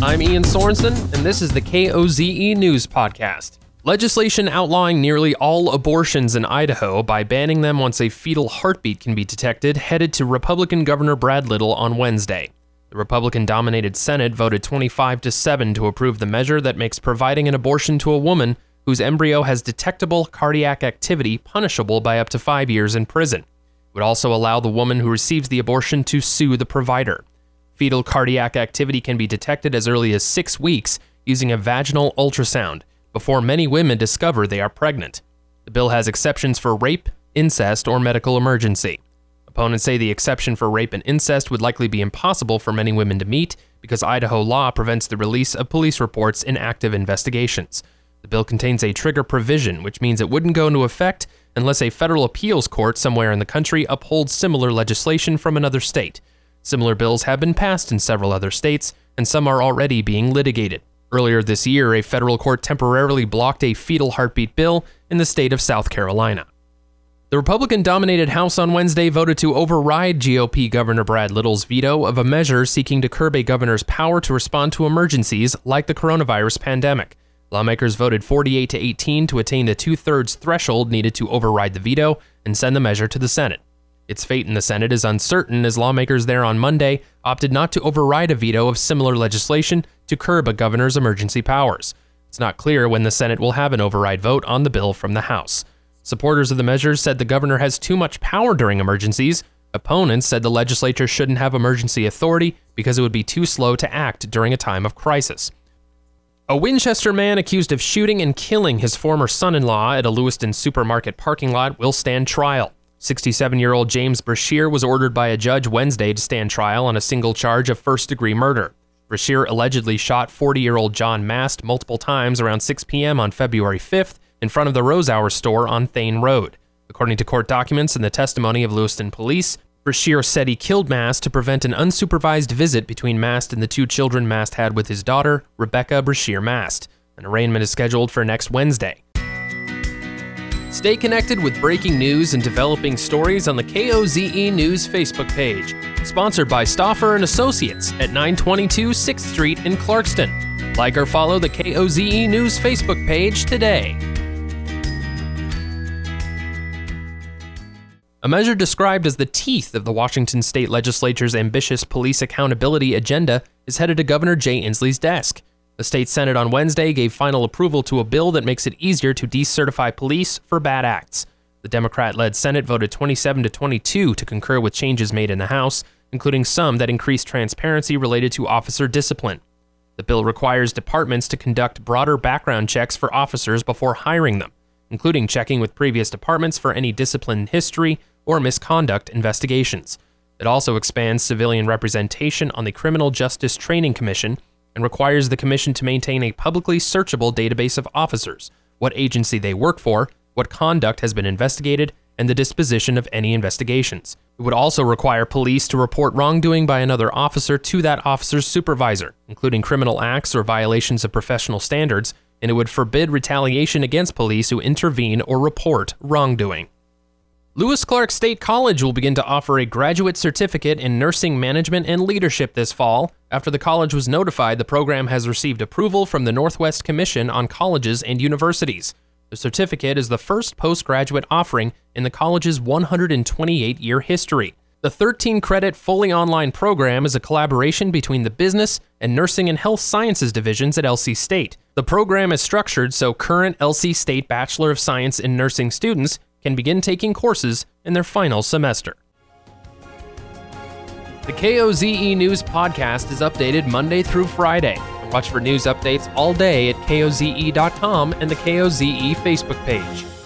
I'm Ian Sorensen, and this is the KOZE News Podcast. Legislation outlawing nearly all abortions in Idaho by banning them once a fetal heartbeat can be detected headed to Republican Governor Brad Little on Wednesday. The Republican-dominated Senate voted 25-7 to approve the measure that makes providing an abortion to a woman whose embryo has detectable cardiac activity punishable by up to 5 years in prison. It would also allow the woman who receives the abortion to sue the provider. Fetal cardiac activity can be detected as early as 6 weeks using a vaginal ultrasound, before many women discover they are pregnant. The bill has exceptions for rape, incest, or medical emergency. Opponents say the exception for rape and incest would likely be impossible for many women to meet because Idaho law prevents the release of police reports in active investigations. The bill contains a trigger provision, which means it wouldn't go into effect unless a federal appeals court somewhere in the country upholds similar legislation from another state. Similar bills have been passed in several other states, and some are already being litigated. Earlier this year, a federal court temporarily blocked a fetal heartbeat bill in the state of South Carolina. The Republican-dominated House on Wednesday voted to override GOP Governor Brad Little's veto of a measure seeking to curb a governor's power to respond to emergencies like the coronavirus pandemic. Lawmakers voted 48-18 to attain the two-thirds threshold needed to override the veto and send the measure to the Senate. Its fate in the Senate is uncertain as lawmakers there on Monday opted not to override a veto of similar legislation to curb a governor's emergency powers. It's not clear when the Senate will have an override vote on the bill from the House. Supporters of the measure said the governor has too much power during emergencies. Opponents said the legislature shouldn't have emergency authority because it would be too slow to act during a time of crisis. A Winchester man accused of shooting and killing his former son-in-law at a Lewiston supermarket parking lot will stand trial. 67-year-old James Brashear was ordered by a judge Wednesday to stand trial on a single charge of first-degree murder. Brashear allegedly shot 40-year-old John Mast multiple times around 6 p.m. on February 5th in front of the Rose Hour store on Thane Road. According to court documents and the testimony of Lewiston police, Brashear said he killed Mast to prevent an unsupervised visit between Mast and the 2 children Mast had with his daughter, Rebecca Brashear Mast. An arraignment is scheduled for next Wednesday. Stay connected with breaking news and developing stories on the KOZE News Facebook page. Sponsored by Stauffer & Associates at 922 6th Street in Clarkston. Like or follow the KOZE News Facebook page today. A measure described as the teeth of the Washington State Legislature's ambitious police accountability agenda is headed to Governor Jay Inslee's desk. The state Senate on Wednesday gave final approval to a bill that makes it easier to decertify police for bad acts. The Democrat-led Senate voted 27-22 to concur with changes made in the House, including some that increase transparency related to officer discipline. The bill requires departments to conduct broader background checks for officers before hiring them, including checking with previous departments for any discipline history or misconduct investigations. It also expands civilian representation on the Criminal Justice Training Commission and requires the commission to maintain a publicly searchable database of officers, what agency they work for, what conduct has been investigated, and the disposition of any investigations. It would also require police to report wrongdoing by another officer to that officer's supervisor, including criminal acts or violations of professional standards, and it would forbid retaliation against police who intervene or report wrongdoing. Lewis Clark State College will begin to offer a graduate certificate in nursing management and leadership this fall, after the college was notified the program has received approval from the Northwest Commission on Colleges and Universities. The certificate is the first postgraduate offering in the college's 128-year history. The 13-credit fully online program is a collaboration between the business and nursing and health sciences divisions at LC State. The program is structured so current LC State Bachelor of Science in Nursing students can begin taking courses in their final semester. The KOZE News Podcast is updated Monday through Friday. Watch for news updates all day at koze.com and the KOZE Facebook page.